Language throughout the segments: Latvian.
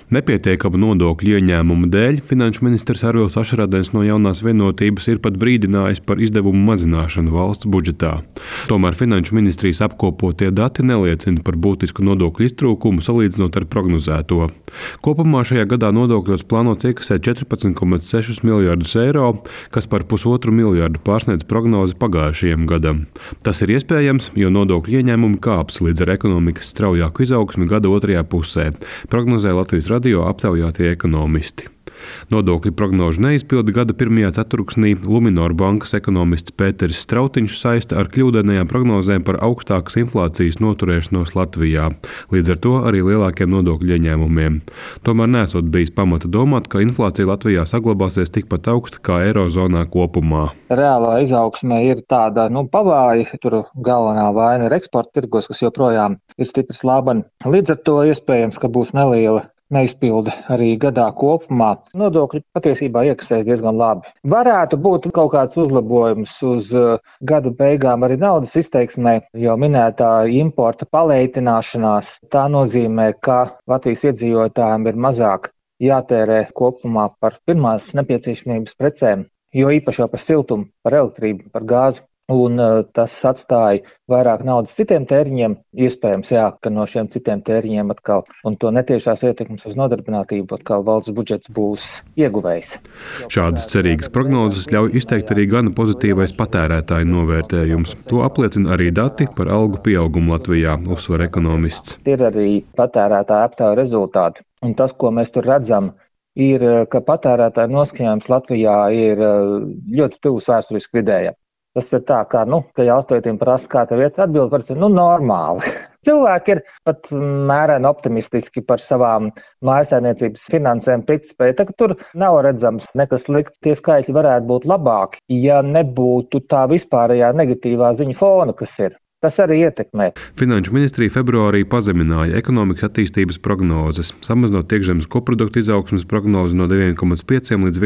Nepietiekama nodokļu ieņēmuma dēļ finanšu ministrs Arvils Ašradens no Jaunās Vienotības ir pat brīdinājis par izdevumu mazināšanu valsts budžetā. Tomēr finanšu ministrijas apkopotie dati neliecina par būtisku nodokļu iztrūkumu salīdzinot ar prognozēto. Kopumā šajā gadā nodokļos plānots iekasēt 14,6 miljardus eiro, kas par 1,5 miljardu pārsniedz prognozi pagājušajam gadam. Tas ir iespējams, jo nodokļu ieņēmumi kāps līdz ar ekonomikas straujāku izaugsmi gada otrajā pusē, prognozē Latvijas radio aptaujātie ekonomisti. Nodokļu prognožu neizpildi gada pirmajā ceturksnī Luminor bankas ekonomists Pēteris Strautiņš saista ar kļūdainajām prognozēm par augstākas inflācijas noturēšanos Latvijā, līdz ar to arī lielākiem nodokļu ieņēmumiem. Tomēr nesot bijis pamata domāt, ka inflācija Latvijā saglabāsies tikpat augsta kā Eirozonā kopumā. Reālā izaugsme ir tāda, pavāja, tur galvenā vaina ir eksporta tirgos, kas joprojām ir stipri slābani. Līdz ar to iespējams, ka būs neliela neizpilde arī gadā kopumā. Nodokļi patiesībā iekasēs diezgan labi. Varētu būt kaut kāds uzlabojums uz gada beigām arī naudas izteiksmē, jo minētā importa paleitināšanās. Tā nozīmē, ka Latvijas iedzīvotājiem ir mazāk jātērē kopumā par pirmās nepieciešamības precēm, jo īpaši jau par siltumu, par elektrību, par gāzi. Un tas atstāja vairāk naudas citiem tēriņiem. Iespējams, ka no šiem citiem tēriņiem atkal un to netiešās ietekmes uz nodarbinātību atkal valsts budžets būs ieguvējs. Šādas cerīgas prognozes ļauj izteikt arī gana pozitīvais patērētāju novērtējums. To apliecina arī dati par algu pieaugumu Latvijā, uzsver ekonomists. Ir arī patērētāju aptauju rezultāti. Un tas, ko mēs tur redzam, ir, ka patērētāju noskaņojums Latvijā ir ļoti tuvs vēsturiski vidējam. Tas ir tā, ka jautājumiem prasa, kā tev iet, atbild par normāli. Cilvēki ir pat mēreni optimistiski par savām mājasēmniecības finansēm, ticspēju. Tur nav redzams nekas slikts. Tie skaitļi varētu būt labāki, ja nebūtu tā vispārējā negatīvā ziņa fona, kas ir. Tas arī ietekmē. Finanšu ministrija februārī pazemināja ekonomikas attīstības prognozes, samazinot iekšzemes koprodukta izaugsmes prognozi no 9,5 līdz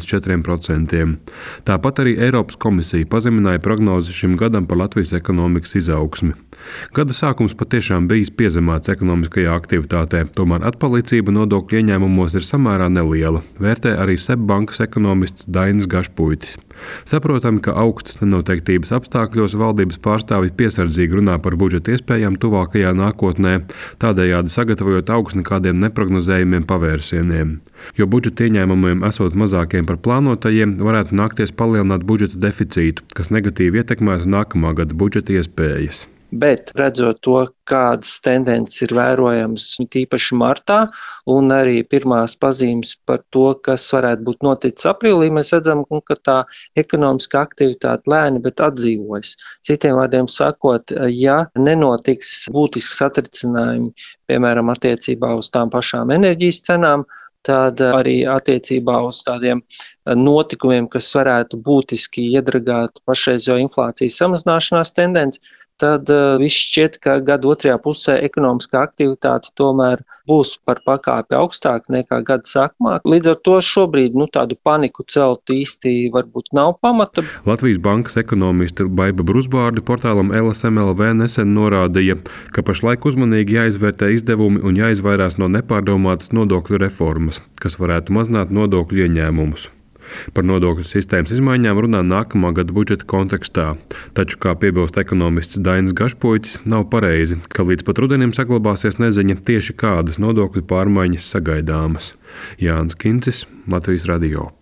1,4%. Tāpat arī Eiropas komisija pazemināja prognozi šim gadam par Latvijas ekonomikas izaugsmi. Gada sākums patiešām bijis piezemēts ekonomiskajā aktivitātē, tomēr atpalicība nodokļu ieņēmumos ir samērā neliela, vērtē arī SEB bankas ekonomists Dainis Gašpuitis. Saprotami, ka augstas nenoteiktības apstākļos valdības pārstāvji piesardzīgi runā par budžeta iespējām tuvākajā nākotnē, tādējādi sagatavojot augsni kādiem neprognozējumiem pavērsieniem. Jo budžeta ieņēmumiem esot mazākiem par plānotajiem, varētu nākties palielināt budžeta deficītu, kas negatīvi ietekmētu nākamā gada budžeta iespējas. Bet redzot to, kādas tendences ir vērojamas tīpaši martā un arī pirmās pazīmes par to, kas varētu būt noticis aprīlī, mēs redzam, ka tā ekonomiskā aktivitāte lēni, bet atdzīvojas. Citiem vārdiem sakot, ja nenotiks būtisks satricinājumi, piemēram, attiecībā uz tām pašām enerģijas cenām, tad arī attiecībā uz tādiem notikumiem, kas varētu būtiski iedragāt pašreizējo inflācijas samazināšanās tendenci, tad viss šķiet, ka gada otrajā pusē ekonomiskā aktivitāte tomēr būs par pakāpi augstāk nekā gada sākumā. Līdz ar to šobrīd tādu paniku celt īsti varbūt nav pamata. Latvijas bankas ekonomiste Baiba Brusbārde portālam LSM.LV nesen norādīja, ka pašlaik uzmanīgi jāizvērtē izdevumi un jāizvairās no nepārdomātas nodokļu reformas, kas varētu mazināt nodokļu ieņēmumus. Par nodokļu sistēmas izmaiņām runā nākamā gada budžeta kontekstā, taču, kā piebilst ekonomists Dainis Gašpuitis, nav pareizi, ka līdz pat rudenim saglabāsies neziņa tieši kādas nodokļu pārmaiņas sagaidāmas. Jānis Kincis, Latvijas radio.